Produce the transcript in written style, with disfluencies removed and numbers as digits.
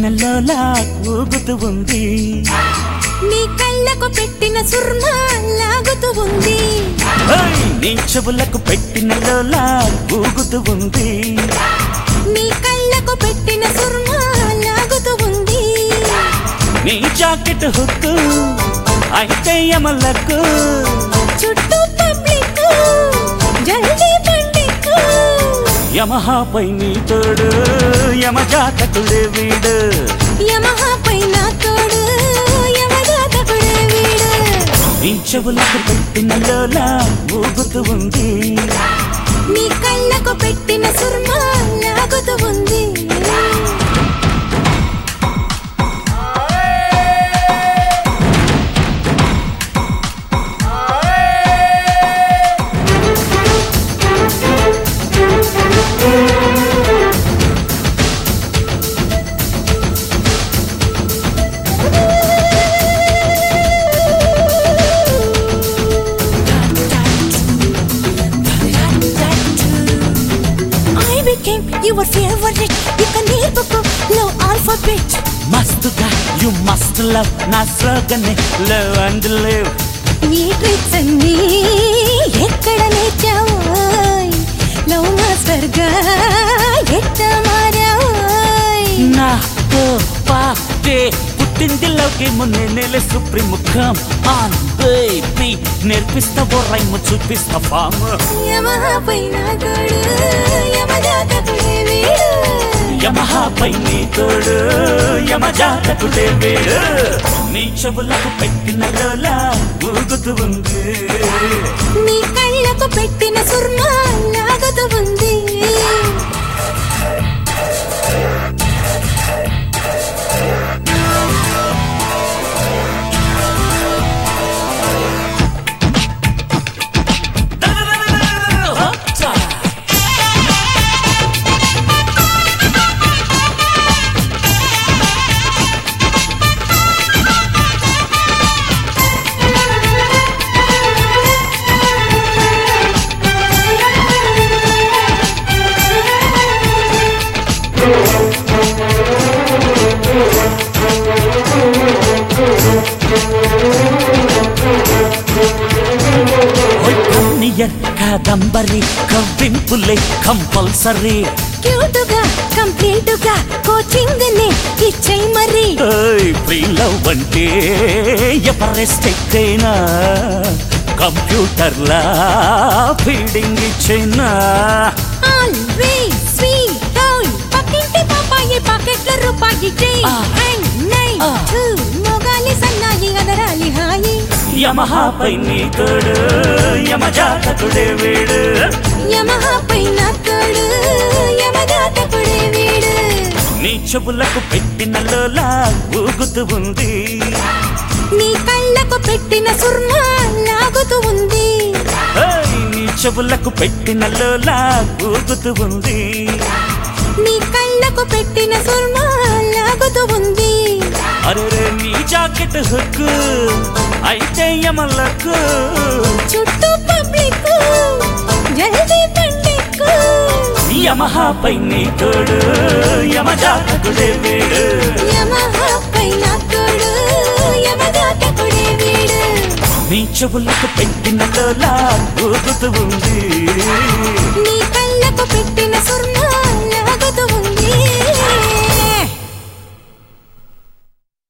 పెట్టిన లోలా ఊగుతూ ఉంది, నీ కళ్ళకు పెట్టిన సుర్మా లాగుతూ ఉంది, నీ చెవులకు పెట్టిన లోలా ఊగుతూ ఉంది, నీ కళ్ళకు పెట్టిన సుర్మా లాగుతూ ఉంది, నీ జాకెట్ హుక్కు అయితే యమలకు, చుట్టూ పబ్లిక్ జల్దీ పండికు, యమహాపై నీ తోడు యమజాతకుడే వీడు, యమహాపై నా తోడు యమజాతకుడే వీడు, నీ చెవులకు పెట్టిన లోలా ఊగుతూ ఉంది, నీ కళ్ళకు పెట్టిన సుర్మా లాగుతూ ఉంది. Your favorite, you can hear the low alphabet. మస్తుగా you must love నా స్లోగన్ love and live. ఈ ట్రిక్స్ అన్నీ ఎక్కడ నేర్చావోయ్, లవ్ మాస్టర్ గా ఎట్ట మారావోయ్, నాకు పాటే పుట్టింది లోకి మున్నే నెల సుప్రీం కమ్ ఆన్ బేబీ, నేర్పిస్తావో రైమ్ చూపిస్తా ఫామ్, యమహాపై నా తోడు యమజాతకుడే వీడు, యమహాపై నీ తోడు యమజాతకుడే వీడు, నీ చెవులకు పెట్టిన లోలా ఊగుతూ ఉంది, నీ కళ్ళకు పెట్టిన సుర్మా లాగుతూ ఉంది. కాదంబరి కవ్వింపులే కంపల్సరీ, క్యూటుగా కంప్లీటుగా కోచింగ్ ని ఇచ్చేయ్ మరి, ఫ్రీ లవ్ అంటే ఎవరెస్ట్ ఎక్కైనా కంప్యూటర్లా ఫీడింగ్ ఇచ్చేనా, ఆల్వేస్ స్వీట్ టాయ్ పక్కింటి పాపాయి పాకెట్ల రూపాయి జై అండ్ నై టు మొగాలి సన్నాయి అదరాలి హాయి, యమహాపై నీ తోడు యమజాతకుడే వీడు, యమహాపై నా తోడు యమజాతకుడే వీడు, నీ చెవులకు పెట్టిన లోలా ఊగుతూ ఉంది, నీ కళ్ళకు పెట్టిన సుర్మా లాగుతూ ఉంది, నీ చెవులకు పెట్టిన లోలా ఊగుతూ ఉంది, నీ కళ్ళకు పెట్టిన సుర్మా లాగుతూ ఉంది, అరే నీ జాకెట్ హుక్కు అయితే యమలకు, చుట్టూ పబ్లిక్ జల్దీ పండికు, యమహాపై నీ తోడు యమజాతకుడే వీడు, యమహాపై నా తోడు యమజాతకుడే వీడు, నీ చెవులకు పెట్టిన లోలా ఊగుతూ ఉంది, నీ కళ్ళకు పెట్టిన సుర్మా లాగుతూ ఉంది.